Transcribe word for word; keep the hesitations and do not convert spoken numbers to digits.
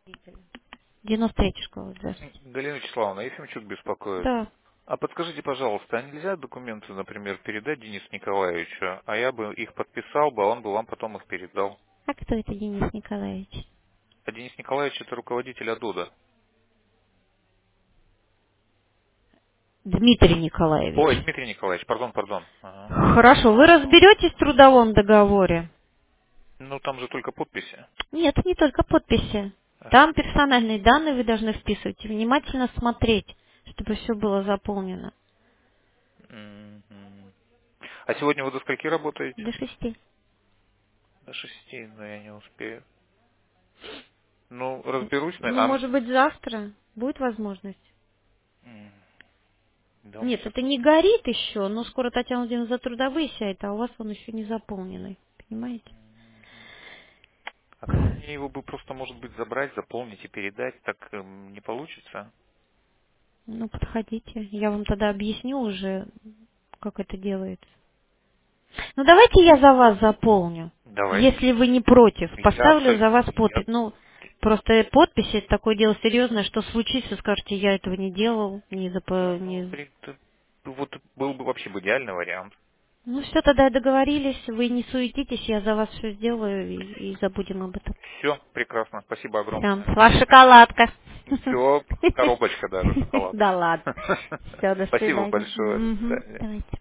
девяносто третья школа, здравствуйте. Галина Вячеславовна, Ефимчук беспокоит. Да. А подскажите, пожалуйста, а нельзя документы, например, передать Денису Николаевичу, а я бы их подписал бы, а он бы вам потом их передал? А кто это Денис Николаевич? А Денис Николаевич это руководитель АДОДа. Дмитрий Ой, Николаевич. Дмитрий Николаевич, пардон, пардон. Ага. Хорошо, вы разберетесь в трудовом договоре? Ну там же только подписи. Нет, не только подписи. А, Там персональные данные вы должны вписывать и внимательно смотреть, чтобы все было заполнено. мгм. А сегодня вы до скольки работаете? До шести. До шести, но я не успею. Ну, разберусь, на- Ну, а... может быть, завтра будет возможность. м, Да, он Нет, сейчас... это не горит еще, но скоро Татьяна Владимировна за трудовые сядет, а у вас он еще не заполненный. Понимаете? А как мне его бы просто, может быть, забрать, заполнить и передать, так эм, не получится? Ну, подходите. Я вам тогда объясню уже, как это делается. Ну, давайте я за вас заполню. Давайте. Если вы не против. Я Поставлю за вас абсолютно подпись. нет. Ну, просто подпись это такое дело серьезное, что случится, скажете, я этого не делал, не Да, запо... ну, не... при- т- вот был бы вообще бы идеальный вариант. Ну, все, тогда договорились, вы не суетитесь, я за вас все сделаю и, и забудем об этом. Все, прекрасно. Спасибо Все, огромное. ваша шоколадка. Все, коробочка даже шоколада. Да ладно. Все, до Спасибо свидания. большое. До Мгм, свидания. давайте.